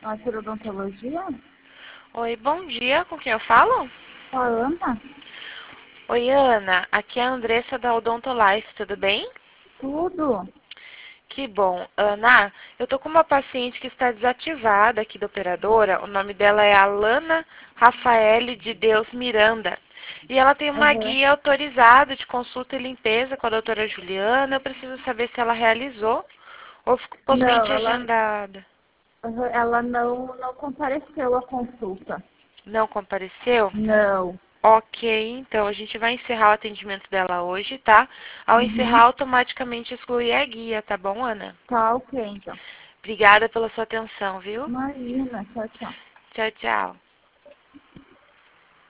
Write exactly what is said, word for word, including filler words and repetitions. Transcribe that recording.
Ótima odontologia? Oi, bom dia. Com quem eu falo? Ó, Ana? Oi, Ana. Aqui é a Andressa da Odontolife, tudo bem? Tudo? Que bom. Ana, eu tô com uma paciente que está desativada aqui da operadora. O nome dela é Alana Rafaele de Deus Miranda. E ela tem uma Aham. guia autorizada de consulta e limpeza com a doutora Juliana. Eu preciso saber se ela realizou ou ficou Não, possivelmente ela, agendada. aham, ela não, não compareceu à consulta. Não compareceu? Não. Ok, então a gente vai encerrar o atendimento dela hoje, tá? Ao encerrar, Uhum. automaticamente excluir a guia, tá bom, Ana? Tá ok, então. Obrigada pela sua atenção, viu? Imagina, tchau, tchau. Tchau, tchau.